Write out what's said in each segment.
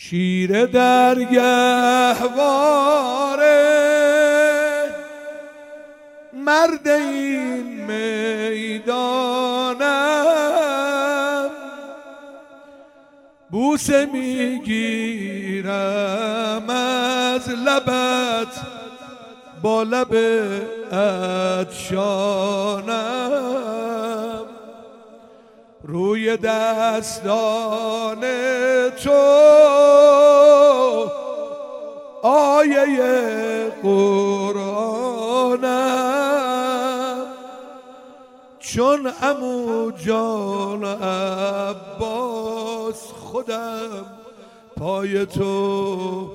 شیر درگهواره مرد این میدانم، بوسه میگیرم از لبت با لب عطشانم، روی دستان تو آیه قرآنم، چون عمو جان عباس خودم پای تو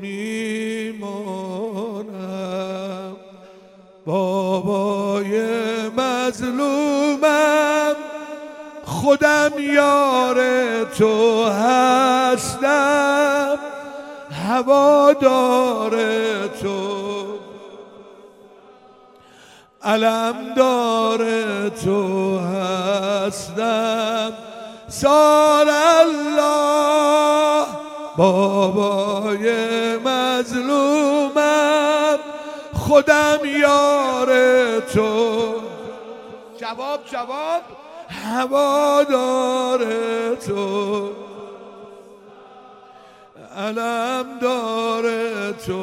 میمانم. بابای مظلومم خودم یار تو هستم، هوادار تو، علمدار تو هستم. سال الله بابای مظلومم خودم یار تو، جواب هوادار تو، علمدار تو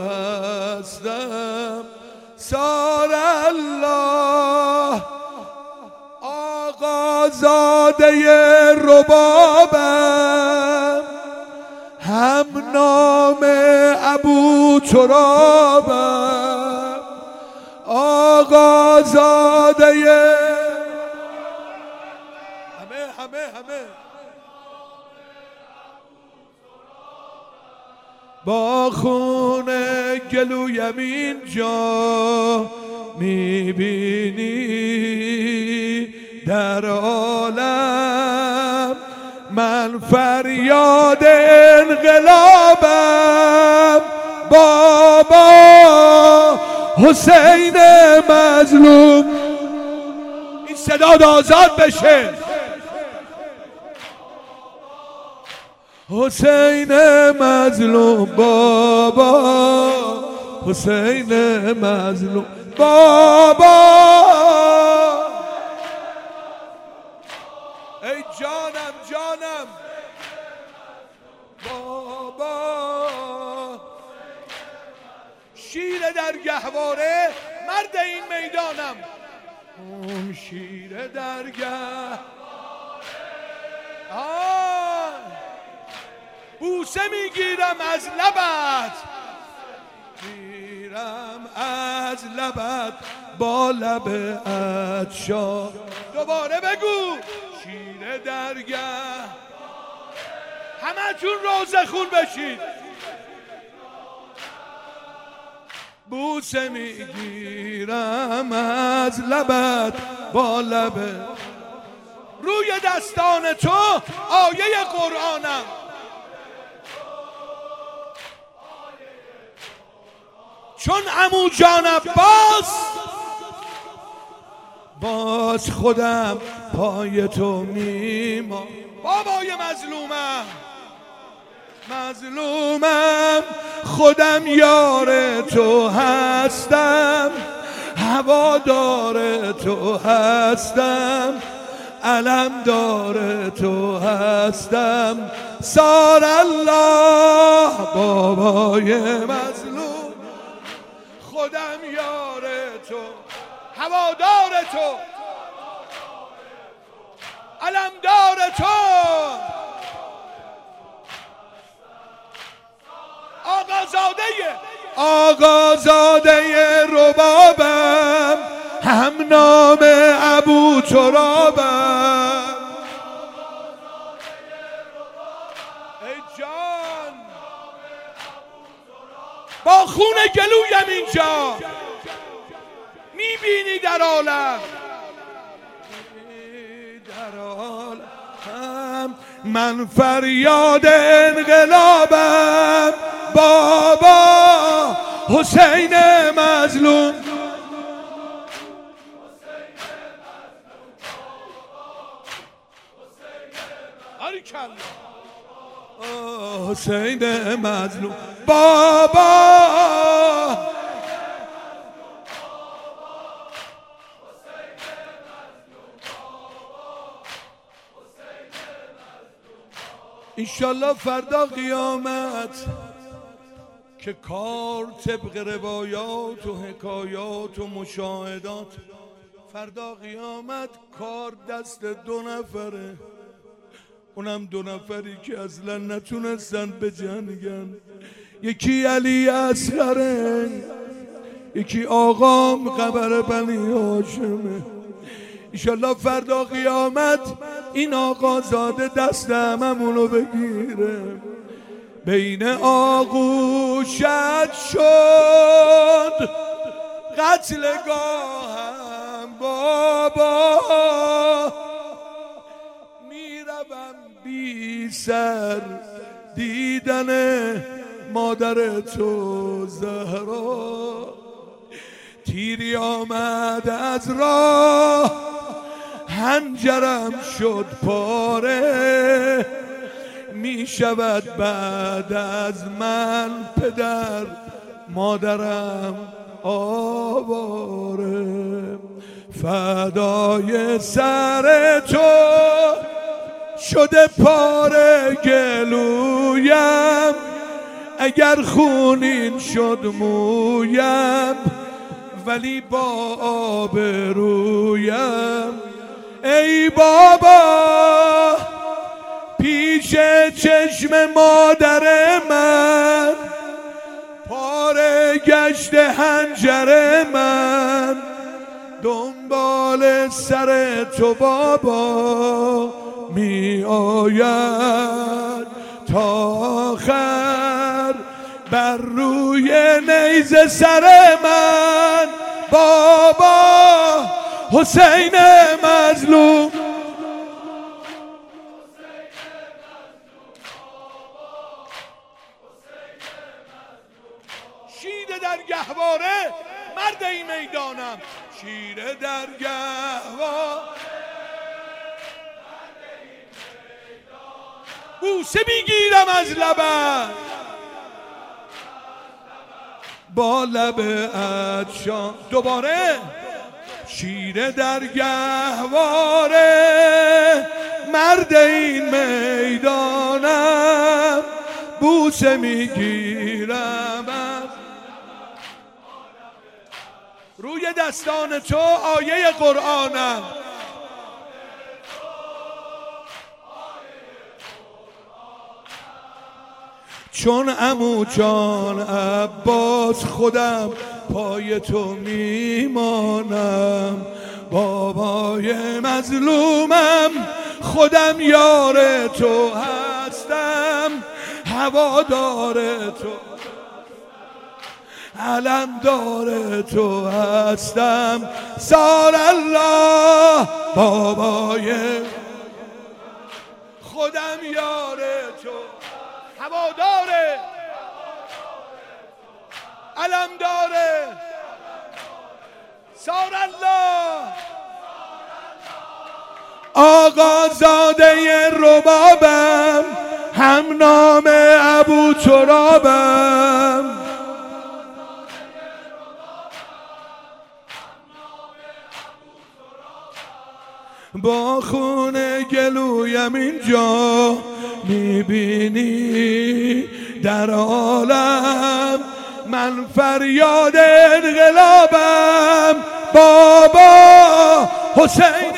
هستم. سال الله آقازاده ربابم، هم نام ابو ترابم، آقازاده همه با خون گلویم اینجا میبینی در عالم، من فریاد انقلابم بابا حسین مظلوم. این صدا آزاد بشه. حسین مظلوم بابا، حسین مظلوم بابا، ای جانم بابا. شیر در گهواره مرد این میدانم، اون شیر در بوسه میگیرم از لبت، از لبت با لب عطشان. دوباره بگو شیر درگه، همه تون روزه خون بشید. بوسه میگیرم از لبت با لب، روی دستان تو آیه قرآنم، چون عمو جان عباس باز خودم پای تو میمانم. بابای مظلومم خودم یار تو هستم، هوادار تو هستم، علمدار تو هستم. سال الله بابای مظلوم خودم یار تو، هوادار تو، علمدار تو، آقازاده ربابم، هم نام ابو ترابم. ای جان با خون گلویم اینجا میبینی در عالم، من فریاد انقلابم بابا حسین مظلوم. حسین مظلوم بابا. انشالله فردا قیامت که کار طبق روایات و حکایات و مشاهدات، فردا قیامت کار دست 2 نفره، اونم 2 نفری که اصلا نتونستن بجنگن. یکی علی اصغره، یکی آقام قبر بنی هاشمه. انشالله فردا قیامت این آقازاده دست هممونو بگیره. بین آغوشت شد قتلگاهم بابا، میروم بی سر دیدن مادر تو زهرا. تیری آمد از راه حنجرم شد پاره، می شود بعد از من پدر مادرم آواره. فدای سر تو شده پاره گلویم، اگر خونین شد مویم ولی با آبرویم. ای بابا پیش چشم مادر من پاره گشت حنجر من، دنبال سر تو بابا می آید تا آخر بر روی نیزه سر من بابا. حسین مظلوم شیر در گهواره مرد این میدانم، شیر در گهواره بوسه میگیرم از لبت با لب عطشان. دوباره شیر در گهواره مرد این میدانم، بوسه میگیرم روی دستان تو آیه قرآنم. چون عمو جان عباس خودم پای تو میمانم، بابای مظلومم خودم یار تو هستم، هوادار تو علمدار تو هستم. سال الله بابای خودم یار تو هواداره علمداره. سار الله آقازاده ربابم، هم نام ابو ترابم، با خون گلویم اینجا میبینی در عالم، من فریاد انقلابم بابا. حسین